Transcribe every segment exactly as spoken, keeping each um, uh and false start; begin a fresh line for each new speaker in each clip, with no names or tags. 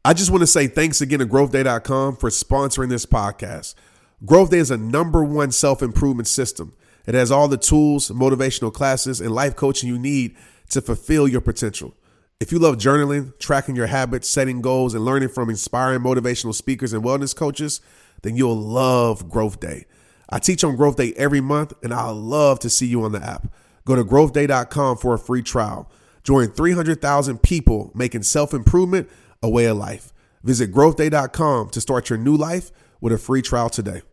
I just want to say thanks again to growth day dot com for sponsoring this podcast. Growth Day is a number one self-improvement system. It has all the tools, motivational classes, and life coaching you need to fulfill your potential. If you love journaling, tracking your habits, setting goals, and learning from inspiring motivational speakers and wellness coaches, then you'll love Growth Day. I teach on Growth Day every month, and I'd love to see you on the app. Go to growth day dot com for a free trial. Join three hundred thousand people making self-improvement a way of life. Visit growth day dot com to start your new life with a free trial today.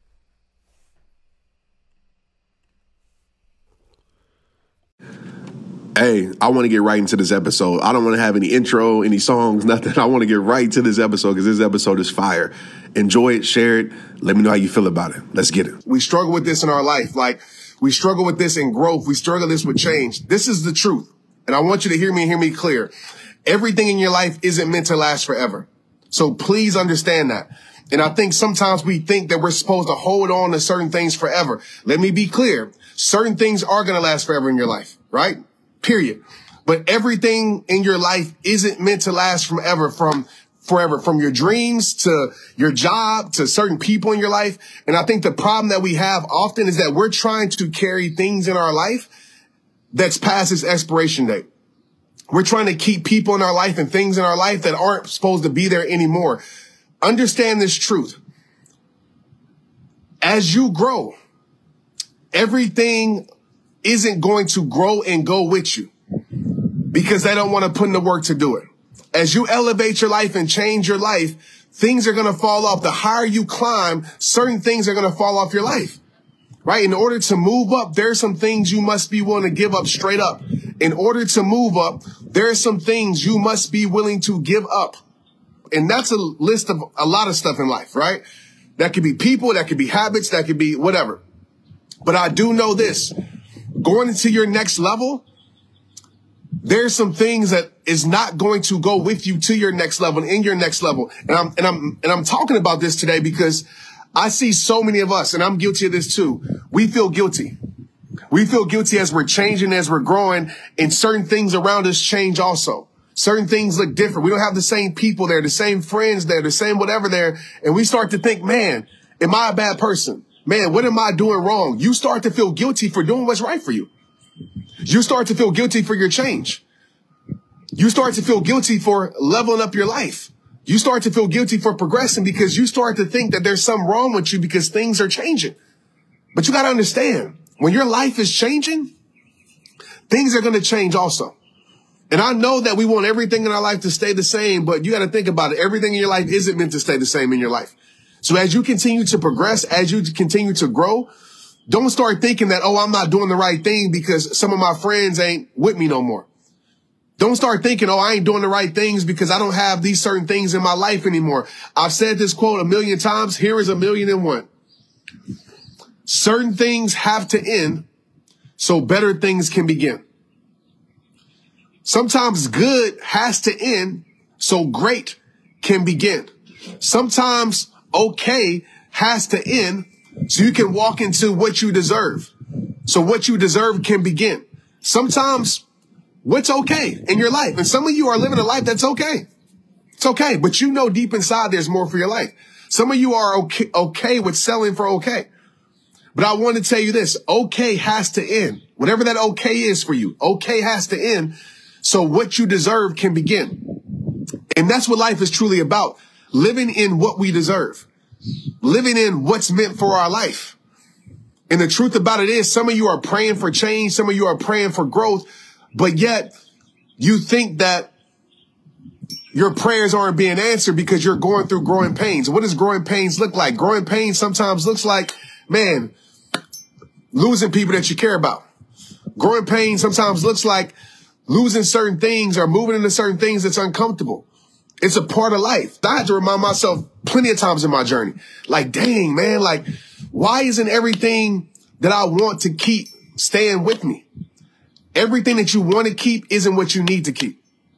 Hey, I want to get right into this episode. I don't want to have any intro, any songs, nothing. I want to get right to this episode because this episode is fire. Enjoy it, share it. Let me know how you feel about it. Let's get it. We struggle with this in our life. Like, we struggle with this in growth. We struggle this with change. This is the truth. And I want you to hear me and hear me clear. Everything in your life isn't meant to last forever. So please understand that. And I think sometimes we think that we're supposed to hold on to certain things forever. Let me be clear. Certain things are going to last forever in your life, right? Period. But everything in your life isn't meant to last forever, from forever, from your dreams to your job to certain people in your life. And I think the problem that we have often is that we're trying to carry things in our life that's past its expiration date. We're trying to keep people in our life and things in our life that aren't supposed to be there anymore. Understand this truth. As you grow, everything isn't going to grow and go with you because they don't want to put in the work to do it. As you elevate your life and change your life, things are going to fall off. The higher you climb, certain things are going to fall off your life, right? In order to move up, there are some things you must be willing to give up straight up. In order to move up, there are some things you must be willing to give up. And that's a list of a lot of stuff in life, right? That could be people, that could be habits, that could be whatever. But I do know this. Going into your next level, there's some things that is not going to go with you to your next level, in your next level. And I'm, and I'm, and I'm talking about this today because I see so many of us, and I'm guilty of this too. We feel guilty. We feel guilty as we're changing, as we're growing, and certain things around us change also. Certain things look different. We don't have the same people there, the same friends there, the same whatever there. And we start to think, man, am I a bad person? Man, what am I doing wrong? You start to feel guilty for doing what's right for you. You start to feel guilty for your change. You start to feel guilty for leveling up your life. You start to feel guilty for progressing because you start to think that there's something wrong with you because things are changing. But you got to understand, when your life is changing, things are going to change also. And I know that we want everything in our life to stay the same, but you got to think about it. Everything in your life isn't meant to stay the same in your life. So as you continue to progress, as you continue to grow, don't start thinking that, oh, I'm not doing the right thing because some of my friends ain't with me no more. Don't start thinking, oh, I ain't doing the right things because I don't have these certain things in my life anymore. I've said this quote a million times. Here is a million and one. Certain things have to end so better things can begin. Sometimes good has to end so great can begin. Sometimes okay has to end so you can walk into what you deserve. So what you deserve can begin. Sometimes what's okay in your life. And some of you are living a life that's okay. It's okay. But you know deep inside there's more for your life. Some of you are okay, okay with selling for okay. But I want to tell you this. Okay has to end. Whatever that okay is for you, okay has to end so what you deserve can begin. And that's what life is truly about. Living in what we deserve. Living in what's meant for our life. And the truth about it is some of you are praying for change. Some of you are praying for growth. But yet you think that your prayers aren't being answered because you're going through growing pains. What does growing pains look like? Growing pains sometimes looks like, man, losing people that you care about. Growing pains sometimes looks like losing certain things or moving into certain things that's uncomfortable. It's a part of life. I had to remind myself plenty of times in my journey, like, dang, man, like, why isn't everything that I want to keep staying with me? Everything that you want to keep isn't what you need to keep.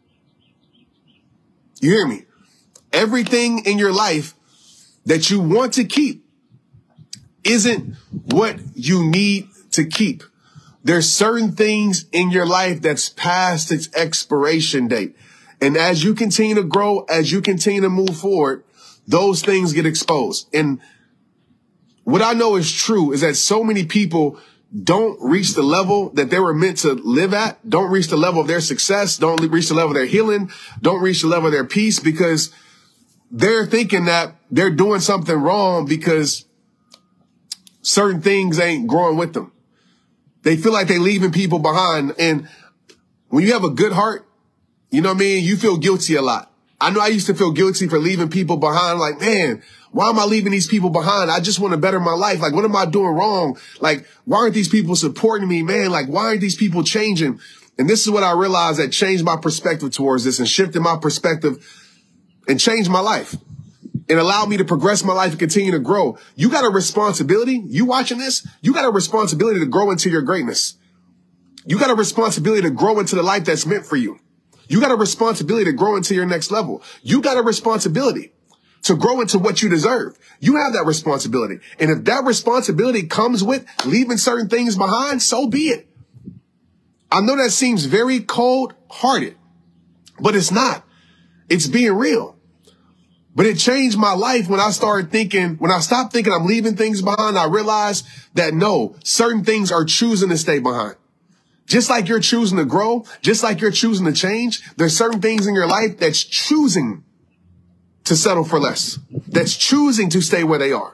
You hear me? Everything in your life that you want to keep isn't what you need to keep. There's certain things in your life that's past its expiration date. And as you continue to grow, as you continue to move forward, those things get exposed. And what I know is true is that so many people don't reach the level that they were meant to live at, don't reach the level of their success, don't reach the level of their healing, don't reach the level of their peace, because they're thinking that they're doing something wrong because certain things ain't growing with them. They feel like they're leaving people behind. And when you have a good heart, you know what I mean? You feel guilty a lot. I know I used to feel guilty for leaving people behind. Like, man, why am I leaving these people behind? I just want to better my life. Like, what am I doing wrong? Like, why aren't these people supporting me, man? Like, why aren't these people changing? And this is what I realized that changed my perspective towards this and shifted my perspective and changed my life and allowed me to progress my life and continue to grow. You got a responsibility. You watching this? You got a responsibility to grow into your greatness. You got a responsibility to grow into the life that's meant for you. You got a responsibility to grow into your next level. You got a responsibility to grow into what you deserve. You have that responsibility. And if that responsibility comes with leaving certain things behind, so be it. I know that seems very cold-hearted, but it's not. It's being real. But it changed my life when I started thinking, when I stopped thinking I'm leaving things behind, I realized that no, certain things are choosing to stay behind. Just like you're choosing to grow, just like you're choosing to change, there's certain things in your life that's choosing to settle for less, that's choosing to stay where they are.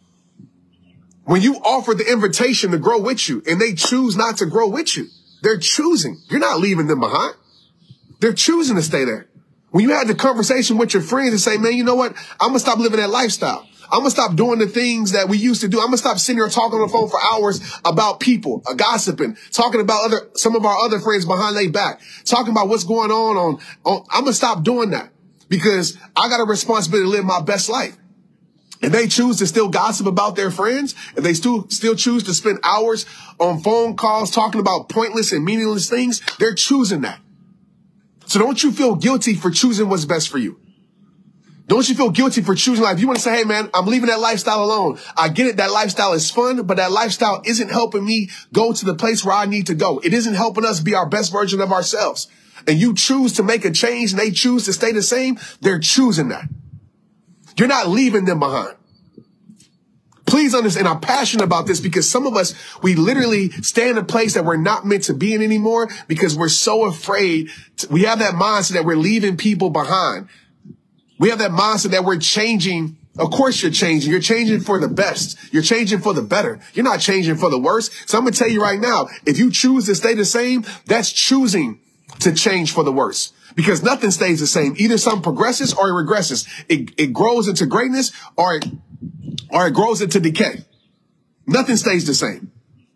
When you offer the invitation to grow with you and they choose not to grow with you, they're choosing. You're not leaving them behind. They're choosing to stay there. When you had the conversation with your friends and say, man, you know what? I'm going to stop living that lifestyle. I'm going to stop doing the things that we used to do. I'm going to stop sitting here talking on the phone for hours about people, uh, gossiping, talking about other, some of our other friends behind their back, talking about what's going on on, on I'm going to stop doing that because I got a responsibility to live my best life. And they choose to still gossip about their friends, and they still, still choose to spend hours on phone calls talking about pointless and meaningless things. They're choosing that. So don't you feel guilty for choosing what's best for you. Don't you feel guilty for choosing life? You want to say, hey, man, I'm leaving that lifestyle alone. I get it. That lifestyle is fun, but that lifestyle isn't helping me go to the place where I need to go. It isn't helping us be our best version of ourselves. And you choose to make a change and they choose to stay the same. They're choosing that. You're not leaving them behind. Please understand, I'm passionate about this because some of us, we literally stay in a place that we're not meant to be in anymore because we're so afraid. To, we have that mindset that we're leaving people behind. We have that mindset that we're changing. Of course you're changing. You're changing for the best. You're changing for the better. You're not changing for the worse. So I'm going to tell you right now, if you choose to stay the same, that's choosing to change for the worse. Because nothing stays the same. Either something progresses or it regresses. It, it grows into greatness or it, or it grows into decay. Nothing stays the same.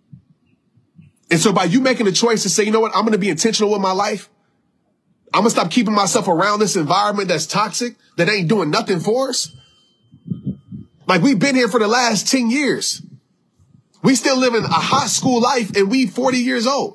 And so by you making a choice to say, you know what, I'm going to be intentional with my life. I'm going to stop keeping myself around this environment that's toxic, that ain't doing nothing for us. Like we've been here for the last ten years. We still living a high school life and we forty years old.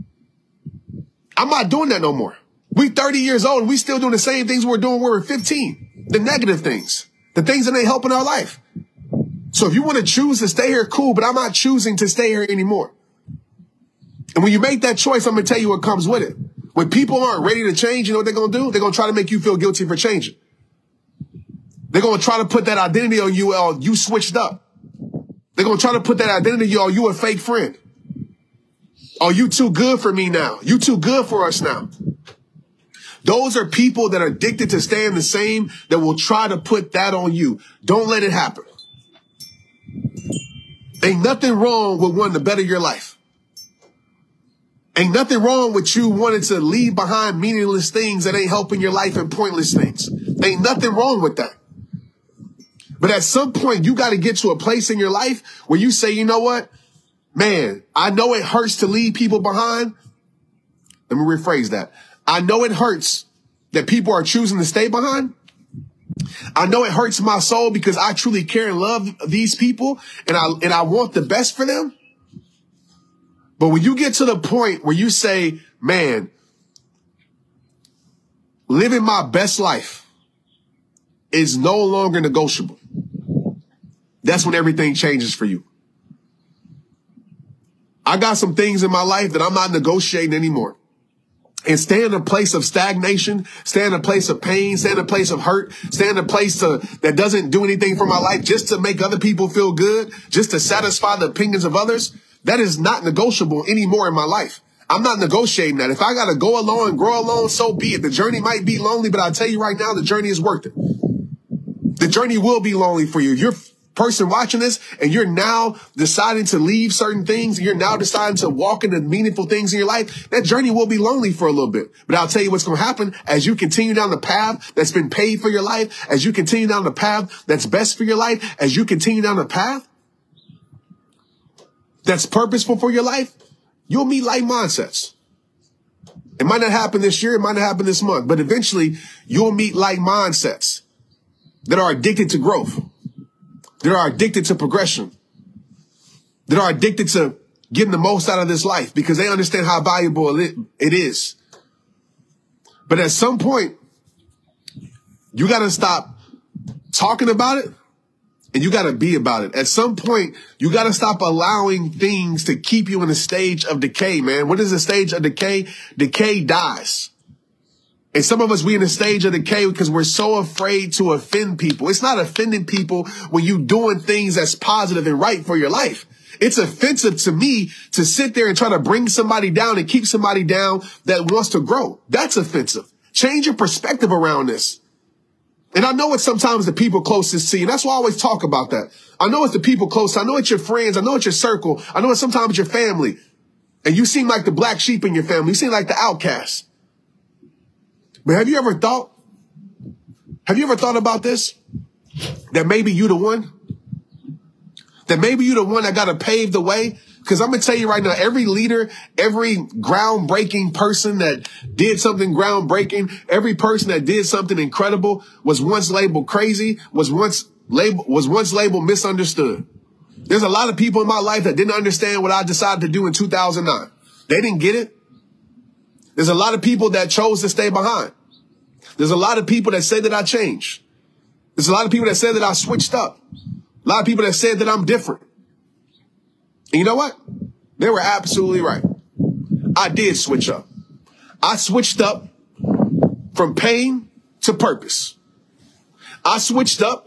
I'm not doing that no more. We thirty years old and we still doing the same things we were doing when we were fifteen. The negative things, the things that ain't helping our life. So if you want to choose to stay here, cool, but I'm not choosing to stay here anymore. And when you make that choice, I'm going to tell you what comes with it. When people aren't ready to change, you know what they're going to do? They're going to try to make you feel guilty for changing. They're going to try to put that identity on you, oh, you switched up. They're going to try to put that identity on you, a fake friend. Oh, you too good for me now. You too good for us now. Those are people that are addicted to staying the same that will try to put that on you. Don't let it happen. Ain't nothing wrong with wanting to better your life. Ain't nothing wrong with you wanting to leave behind meaningless things that ain't helping your life and pointless things. Ain't nothing wrong with that. But at some point, you got to get to a place in your life where you say, you know what? Man, I know it hurts to leave people behind. Let me rephrase that. I know it hurts that people are choosing to stay behind. I know it hurts my soul because I truly care and love these people and I, and I want the best for them. But when you get to the point where you say, man, living my best life is no longer negotiable. That's when everything changes for you. I got some things in my life that I'm not negotiating anymore. and stay in a place of stagnation, stay in a place of pain, stay in a place of hurt, stay in a place to, that doesn't do anything for my life just to make other people feel good, just to satisfy the opinions of others, that is not negotiable anymore in my life. I'm not negotiating that. If I got to go alone and grow alone, so be it. The journey might be lonely, but I'll tell you right now, the journey is worth it. The journey will be lonely for you. You're person watching this and you're now deciding to leave certain things, and you're now deciding to walk into meaningful things in your life, that journey will be lonely for a little bit. But I'll tell you what's going to happen as you continue down the path that's been paid for your life, as you continue down the path that's best for your life, as you continue down the path that's purposeful for your life, you'll meet like mindsets. It might not happen this year, it might not happen this month, but eventually you'll meet like mindsets that are addicted to growth, that are addicted to progression, that are addicted to getting the most out of this life because they understand how valuable it, it is. But at some point, you got to stop talking about it and you got to be about it. At some point, you got to stop allowing things to keep you in a stage of decay, man. What is a stage of decay? Decay dies. And some of us, we in a stage of decay because we're so afraid to offend people. It's not offending people when you doing things that's positive and right for your life. It's offensive to me to sit there and try to bring somebody down and keep somebody down that wants to grow. That's offensive. Change your perspective around this. And I know it's sometimes the people closest to you. And that's why I always talk about that. I know it's the people close. I know it's your friends. I know it's your circle. I know it's sometimes your family. And you seem like the black sheep in your family. You seem like the outcast. But have you ever thought, have you ever thought about this? That maybe you the one? That maybe you the one that got to pave the way? Because I'm going to tell you right now, every leader, every groundbreaking person that did something groundbreaking, every person that did something incredible was once labeled crazy, was once labeled, was once labeled misunderstood. There's a lot of people in my life that didn't understand what I decided to do in two thousand nine. They didn't get it. There's a lot of people that chose to stay behind. There's a lot of people that say that I changed. There's a lot of people that said that I switched up. A lot of people that said that I'm different. And you know what? They were absolutely right. I did switch up. I switched up from pain to purpose. I switched up.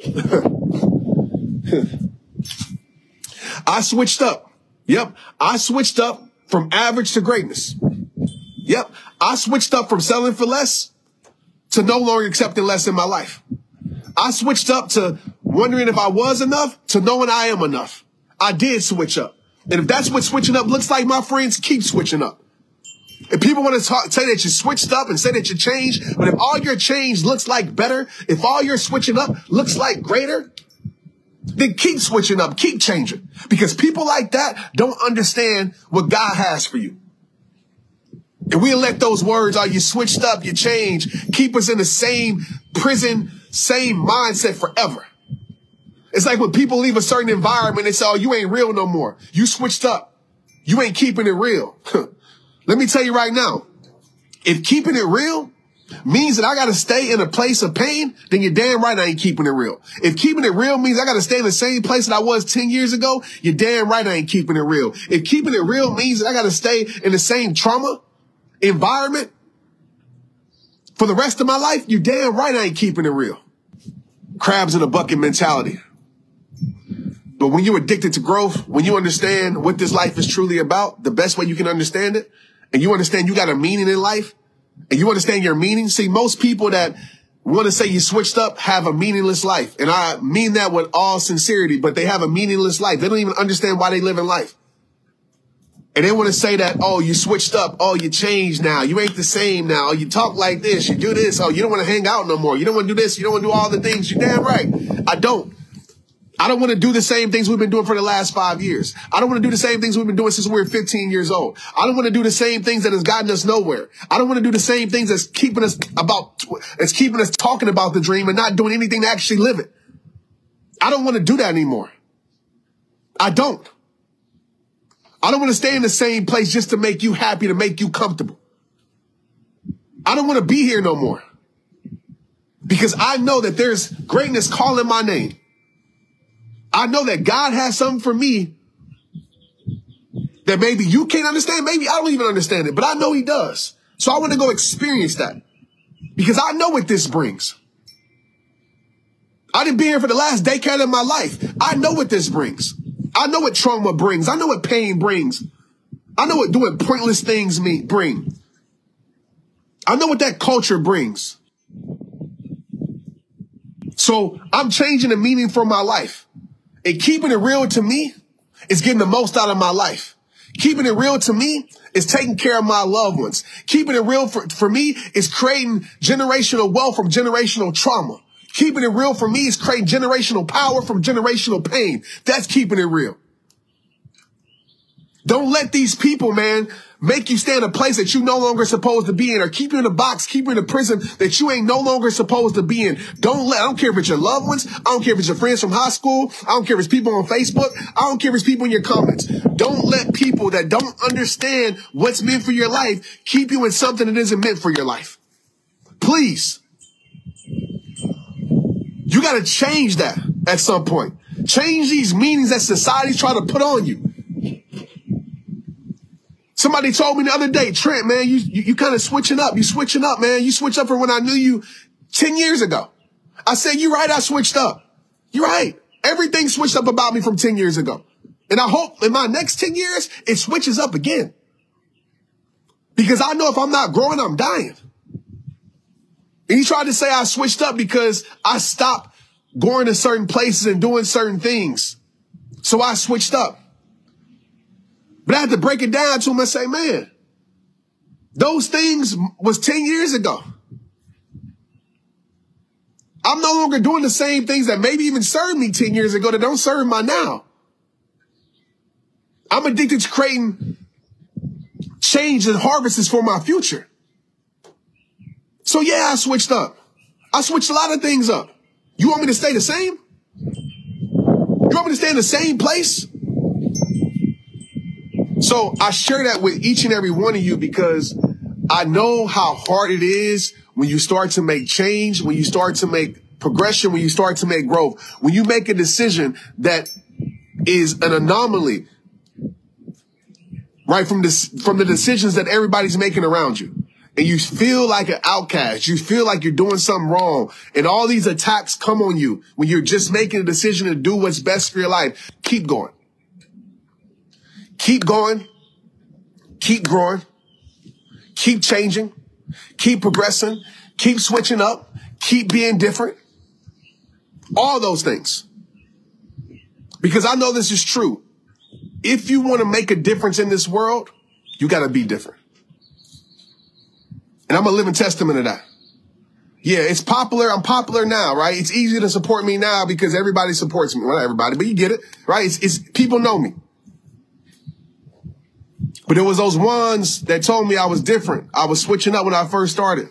I switched up. Yep. I switched up from average to greatness. Yep. I switched up from selling for less to no longer accepting less in my life. I switched up to wondering if I was enough to knowing I am enough. I did switch up. And if that's what switching up looks like, my friends, keep switching up. If people want to talk, say that you switched up and say that you changed, but if all your change looks like better, if all your switching up looks like greater, then keep switching up, keep changing. Because people like that don't understand what God has for you. And we'll let those words, oh, you switched up, you changed, keep us in the same prison, same mindset forever. It's like when people leave a certain environment, they say, oh, you ain't real no more. You switched up. You ain't keeping it real. Let me tell you right now, if keeping it real means that I got to stay in a place of pain, then you're damn right I ain't keeping it real. If keeping it real means I got to stay in the same place that I was ten years ago, you're damn right I ain't keeping it real. If keeping it real means that I got to stay in the same trauma environment for the rest of my life, you damn right I ain't keeping it real. Crabs in a bucket mentality. But when you're addicted to growth, when you understand what this life is truly about, the best way you can understand it, and you understand you got a meaning in life, and you understand your meaning. See, most people that want to say you switched up have a meaningless life. And I mean that with all sincerity, but they have a meaningless life. They don't even understand why they live in life. And they want to say that, oh, you switched up. Oh, you changed now. You ain't the same now. You talk like this. You do this. Oh, you don't want to hang out no more. You don't want to do this. You don't want to do all the things. You're damn right. I don't. I don't want to do the same things we've been doing for the last five years. I don't want to do the same things we've been doing since we were fifteen years old. I don't want to do the same things that has gotten us nowhere. I don't want to do the same things that's keeping us about, that's keeping us talking about the dream and not doing anything to actually live it. I don't want to do that anymore. I don't. I don't want to stay in the same place just to make you happy, to make you comfortable. I don't want to be here no more. Because I know that there's greatness calling my name. I know that God has something for me that maybe you can't understand. Maybe I don't even understand it, but I know he does. So I want to go experience that because I know what this brings. I didn't be here for the last decade of my life. I know what this brings. I know what trauma brings. I know what pain brings. I know what doing pointless things mean, bring. I know what that culture brings. So I'm changing the meaning for my life. And keeping it real to me is getting the most out of my life. Keeping it real to me is taking care of my loved ones. Keeping it real for, for me is creating generational wealth from generational trauma. Keeping it real for me is creating generational power from generational pain. That's keeping it real. Don't let these people, man, make you stay in a place that you no longer supposed to be in, or keep you in a box, keep you in a prison that you ain't no longer supposed to be in. Don't let, I don't care if it's your loved ones. I don't care if it's your friends from high school. I don't care if it's people on Facebook. I don't care if it's people in your comments. Don't let people that don't understand what's meant for your life keep you in something that isn't meant for your life. Please. You got to change that at some point. Change these meanings that society's trying to put on you. Somebody told me the other day, Trent, man, you, you, you kind of switching up. You switching up, man. You switch up from when I knew you ten years ago. I said, you're right. I switched up. You're right. Everything switched up about me from ten years ago. And I hope in my next ten years, it switches up again. Because I know if I'm not growing, I'm dying. And he tried to say I switched up because I stopped going to certain places and doing certain things. So I switched up. But I had to break it down to him and say, man, those things was ten years ago. I'm no longer doing the same things that maybe even served me ten years ago that don't serve my now. I'm addicted to creating change and harvests for my future. So yeah, I switched up. I switched a lot of things up. You want me to stay the same? You want me to stay in the same place? So I share that with each and every one of you because I know how hard it is when you start to make change, when you start to make progression, when you start to make growth, when you make a decision that is an anomaly, right, from this, from the decisions that everybody's making around you. And you feel like an outcast. You feel like you're doing something wrong. And all these attacks come on you when you're just making a decision to do what's best for your life. Keep going. Keep going. Keep growing. Keep changing. Keep progressing. Keep switching up. Keep being different. All those things. Because I know this is true. If you want to make a difference in this world, you got to be different. And I'm a living testament of that. Yeah, it's popular. I'm popular now, right? It's easy to support me now because everybody supports me. Well, not everybody, but you get it, right? It's, it's people know me. But it was those ones that told me I was different. I was switching up when I first started.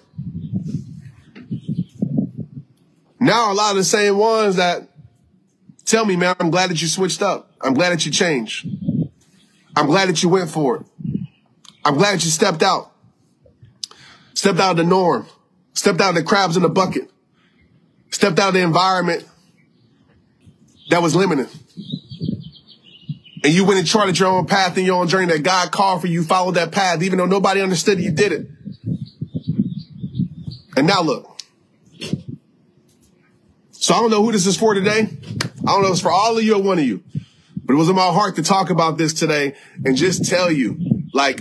Now a lot of the same ones that tell me, man, I'm glad that you switched up. I'm glad that you changed. I'm glad that you went for it. I'm glad that you stepped out. Stepped out of the norm. Stepped out of the crabs in the bucket. Stepped out of the environment that was limited. And you went and charted your own path and your own journey that God called for you, followed that path, even though nobody understood it, you did it. And now look. So I don't know who this is for today. I don't know if it's for all of you or one of you. But it was in my heart to talk about this today and just tell you, like,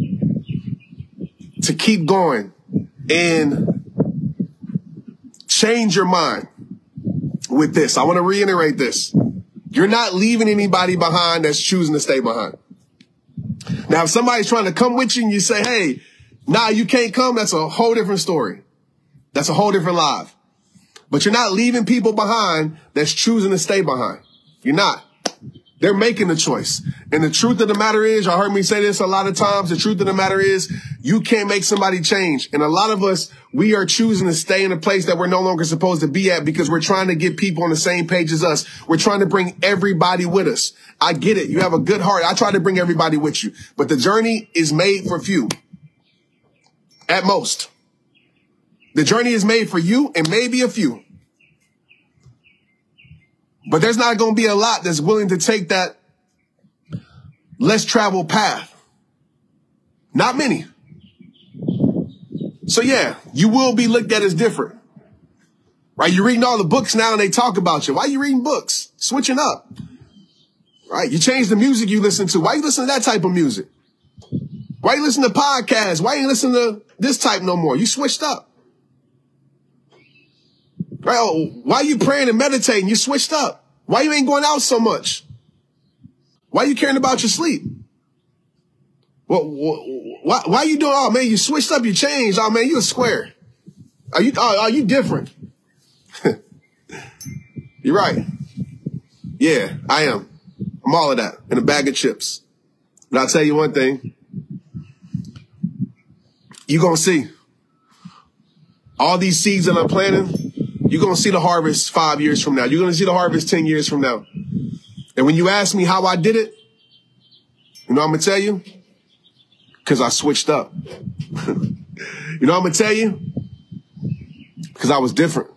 to keep going and change your mind with this. I want to reiterate this. You're not leaving anybody behind that's choosing to stay behind. Now, if somebody's trying to come with you and you say, hey, nah, you can't come, that's a whole different story. That's a whole different life. But you're not leaving people behind that's choosing to stay behind. You're not. They're making the choice. And the truth of the matter is, y'all heard me say this a lot of times, the truth of the matter is, you can't make somebody change. And a lot of us, we are choosing to stay in a place that we're no longer supposed to be at because we're trying to get people on the same page as us. We're trying to bring everybody with us. I get it. You have a good heart. I try to bring everybody with you. But the journey is made for few. At most. The journey is made for you and maybe a few. But there's not going to be a lot that's willing to take that less traveled path. Not many. So yeah, you will be looked at as different, right? You're reading all the books now and they talk about you. Why are you reading books? Switching up, right? You change the music you listen to. Why you listen to that type of music? Why you listen to podcasts? Why you listen to this type no more? You switched up. Right? Oh, why you praying and meditating? You switched up. Why you ain't going out so much? Why you caring about your sleep? Well, why, why you doing? Oh man, you switched up, you changed. Oh man, you a square. Are you, oh, are you different? You're right. Yeah, I am. I'm all of that in a bag of chips. But I'll tell you one thing. You're going to see all these seeds that I'm planting. You're going to see the harvest five years from now. You're going to see the harvest ten years from now. And when you ask me how I did it, you know what I'm going to tell you? Because I switched up. You know what I'm going to tell you? Because I was different.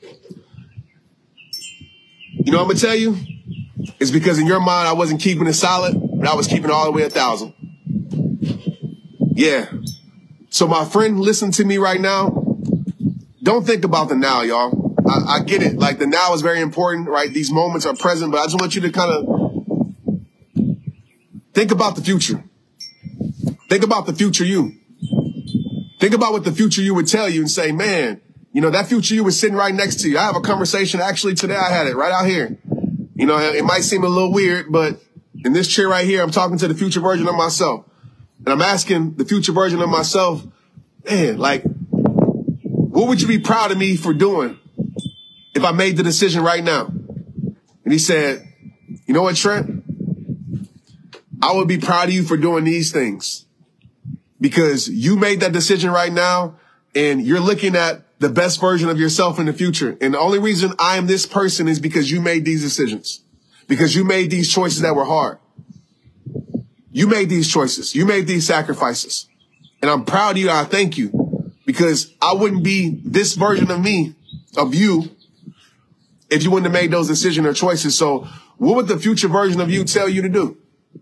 You know what I'm going to tell you? It's because in your mind, I wasn't keeping it solid, but I was keeping it all the way a thousand. Yeah. So my friend, listen to me right now. Don't think about the now, y'all. I, I get it. Like the now is very important, right? These moments are present, but I just want you to kind of think about the future. Think about the future you. Think about what the future you would tell you and say, man, you know, that future you was sitting right next to you. I have a conversation. Actually, today I had it right out here. You know, it might seem a little weird, but in this chair right here, I'm talking to the future version of myself. And I'm asking the future version of myself, man, like, what would you be proud of me for doing if I made the decision right now? And he said, you know what, Trent? I would be proud of you for doing these things because you made that decision right now and you're looking at the best version of yourself in the future. And the only reason I am this person is because you made these decisions, because you made these choices that were hard. You made these choices. You made these sacrifices. And I'm proud of you. I thank you because I wouldn't be this version of me, of you, if you wouldn't have made those decisions or choices. So what would the future version of you tell you to do?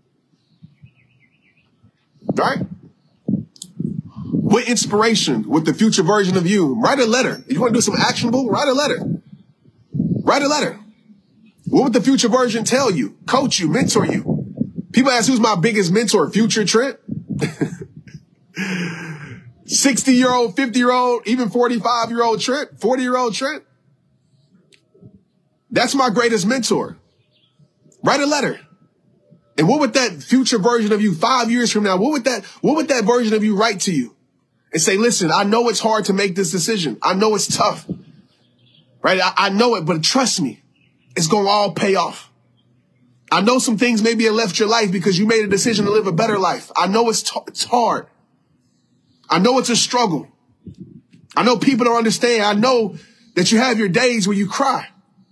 Right? What inspiration would the future version of you write a letter? If you want to do some actionable, write a letter. Write a letter. What would the future version tell you? Coach you, mentor you. People ask, who's my biggest mentor? Future Trent? sixty-year-old, fifty-year-old, even forty-five-year-old Trent? forty-year-old Trent? That's my greatest mentor. Write a letter. And what would that future version of you five years from now, what would that, what would that version of you write to you? And say, listen, I know it's hard to make this decision. I know it's tough. Right? I, I know it, but trust me, it's going to all pay off. I know some things maybe have left your life because you made a decision to live a better life. I know it's, t- it's hard. I know it's a struggle. I know people don't understand. I know that you have your days where you cry.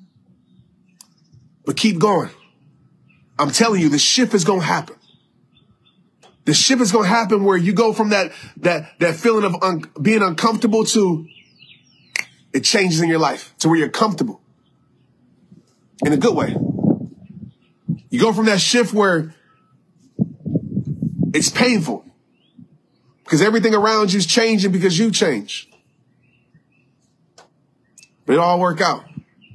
But keep going. I'm telling you, the shift is going to happen. The shift is going to happen where you go from that, that, that feeling of un- being uncomfortable to it changes in your life to where you're comfortable in a good way. You go from that shift where it's painful because everything around you is changing because you change. But it all work out.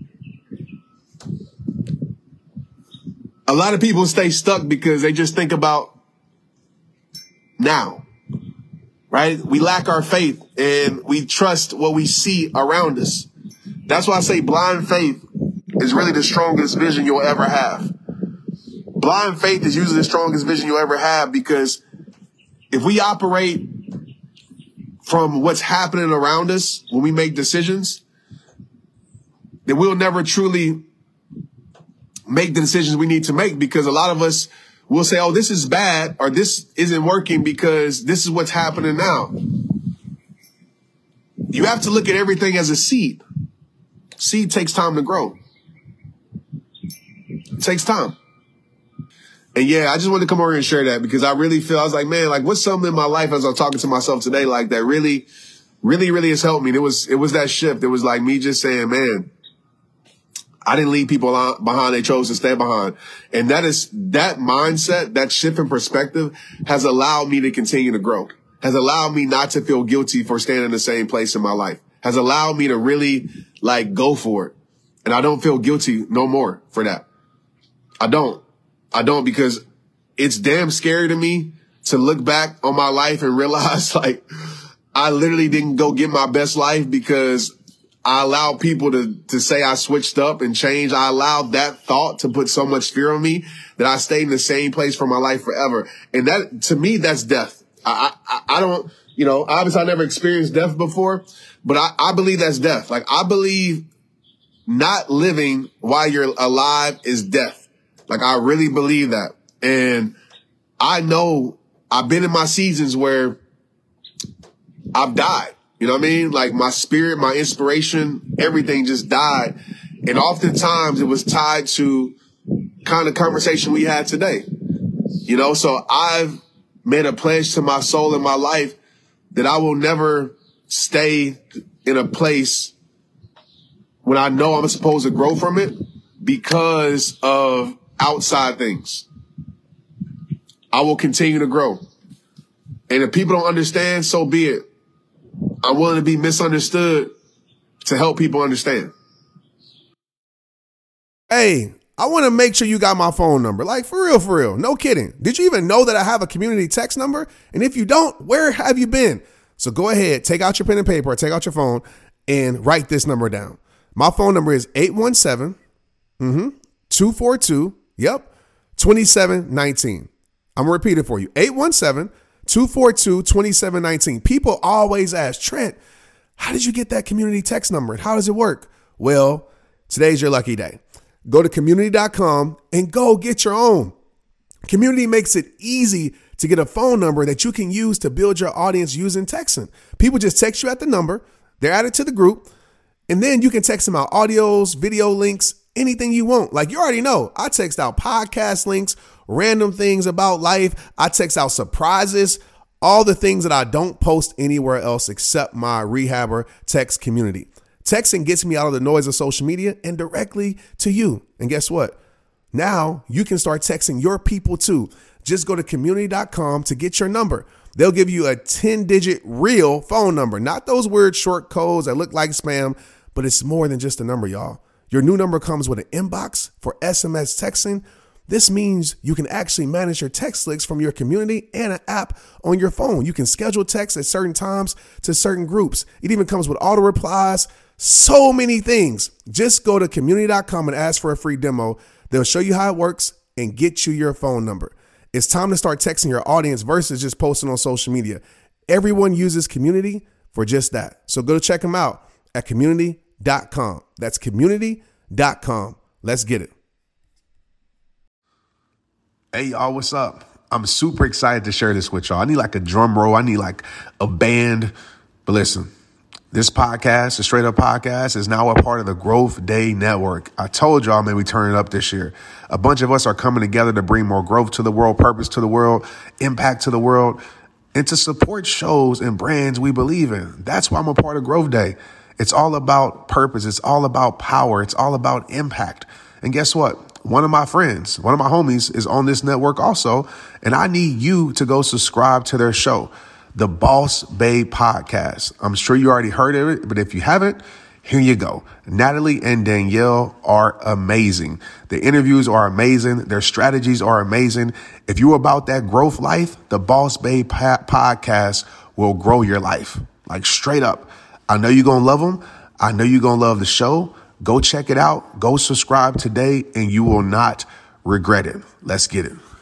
A lot of people stay stuck because they just think about now, right? We lack our faith and we trust what we see around us. That's why I say blind faith is really the strongest vision you'll ever have. Blind faith is usually the strongest vision you'll ever have because if we operate from what's happening around us when we make decisions, then we'll never truly make the decisions we need to make because a lot of us will say, oh, this is bad or this isn't working because this is what's happening now. You have to look at everything as a seed. Seed takes time to grow. It takes time. And yeah, I just wanted to come over here and share that because I really feel, I was like, man, like what's something in my life as I'm talking to myself today, like that really, really, really has helped me. And it was, it was that shift. It was like me just saying, man, I didn't leave people behind. They chose to stay behind. And that is, that mindset, that shift in perspective has allowed me to continue to grow, has allowed me not to feel guilty for staying in the same place in my life, has allowed me to really like go for it. And I don't feel guilty no more for that. I don't. I don't, because it's damn scary to me to look back on my life and realize like I literally didn't go get my best life because I allowed people to, to say I switched up and changed. I allowed that thought to put so much fear on me that I stayed in the same place for my life forever. And that, to me, that's death. I, I, I don't, you know, obviously I never experienced death before, but I, I believe that's death. Like, I believe not living while you're alive is death. Like, I really believe that. And I know I've been in my seasons where I've died. You know what I mean? Like, my spirit, my inspiration, everything just died. And oftentimes it was tied to kind of conversation we had today. You know, so I've made a pledge to my soul and my life that I will never stay in a place when I know I'm supposed to grow from it because of outside things. I will continue to grow. And if people don't understand, so be it. I'm willing to be misunderstood to help people understand.
Hey, I want to make sure you got my phone number. Like, for real, for real. No kidding. Did you even know that I have a community text number? And if you don't, where have you been? So go ahead, take out your pen and paper, or take out your phone and write this number down. My phone number is eight one seven, two four two, yep, two seven one nine. I'm going to repeat it for you. eight one seven, two four two, two seven one nine. People always ask, Trent, how did you get that community text number? How does it work? Well, today's your lucky day. Go to community dot com and go get your own. Community makes it easy to get a phone number that you can use to build your audience using texting. People just text you at the number, they're added to the group, and then you can text them out audios, video links, anything you want. Like, you already know, I text out podcast links, random things about life. I text out surprises, all the things that I don't post anywhere else except my Rehabber text community. Texting gets me out of the noise of social media and directly to you. And guess what? Now you can start texting your people too. Just go to community dot com to get your number. They'll give you a ten digit real phone number, not those weird short codes that look like spam, but it's more than just a number, y'all. Your new number comes with an inbox for S M S texting. This means you can actually manage your text links from your community and an app on your phone. You can schedule texts at certain times to certain groups. It even comes with auto replies. So many things. Just go to community dot com and ask for a free demo. They'll show you how it works and get you your phone number. It's time to start texting your audience versus just posting on social media. Everyone uses Community for just that. So go check them out at community dot com. That's community dot com. Let's get it.
Hey, y'all, what's up? I'm super excited to share this with y'all. I need like a drum roll. I need like a band. But listen, this podcast, the Straight Up Podcast, is now a part of the Growth Day Network. I told y'all, man, we turn it up this year. A bunch of us are coming together to bring more growth to the world, purpose to the world, impact to the world, and to support shows and brands we believe in. That's why I'm a part of Growth Day. It's all about purpose. It's all about power. It's all about impact. And guess what? One of my friends, one of my homies is on this network also, and I need you to go subscribe to their show, the Boss Babe Podcast. I'm sure you already heard of it, but if you haven't, here you go. Natalie and Danielle are amazing. The interviews are amazing. Their strategies are amazing. If you're about that growth life, the Boss Babe Podcast will grow your life. Like, straight up. I know you're going to love them. I know you're going to love the show. Go check it out. Go subscribe today, and you will not regret it. Let's get it.